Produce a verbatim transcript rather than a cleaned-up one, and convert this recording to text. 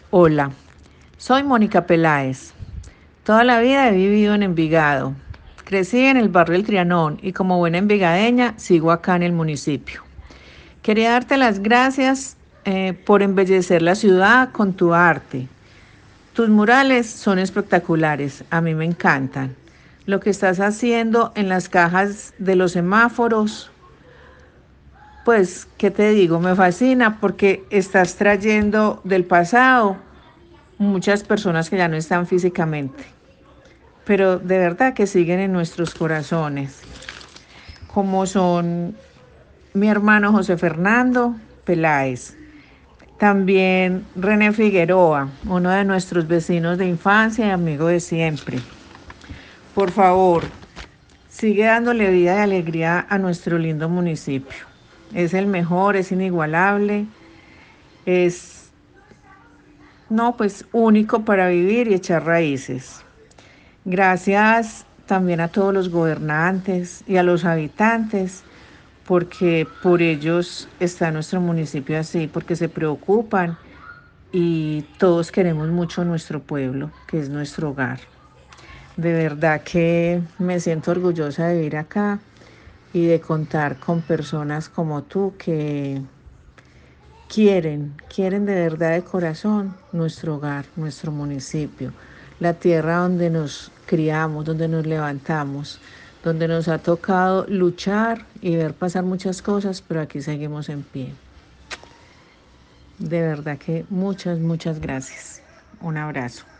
Hola, soy Mónica Peláez. Toda la vida he vivido en Envigado. Crecí en el barrio El Trianón y como buena envigadeña sigo acá en el municipio. Quería darte las gracias eh, por embellecer la ciudad con tu arte. Tus murales son espectaculares, a mí me encantan. Lo que estás haciendo en las cajas de los semáforos, pues, ¿qué te digo? Me fascina porque estás trayendo del pasado muchas personas que ya no están físicamente, pero de verdad que siguen en nuestros corazones, como son mi hermano José Fernando Peláez, también René Figueroa, uno de nuestros vecinos de infancia y amigo de siempre. Por favor, sigue dándole vida y alegría a nuestro lindo municipio. Es el mejor, es inigualable, es, no, pues único para vivir y echar raíces. Gracias también a todos los gobernantes y a los habitantes, porque por ellos está nuestro municipio así, porque se preocupan y todos queremos mucho nuestro pueblo, que es nuestro hogar. De verdad que me siento orgullosa de vivir acá y de contar con personas como tú que quieren, quieren de verdad de corazón nuestro hogar, nuestro municipio, la tierra donde nos criamos, donde nos levantamos, donde nos ha tocado luchar y ver pasar muchas cosas, pero aquí seguimos en pie. De verdad que muchas, muchas gracias. Un abrazo.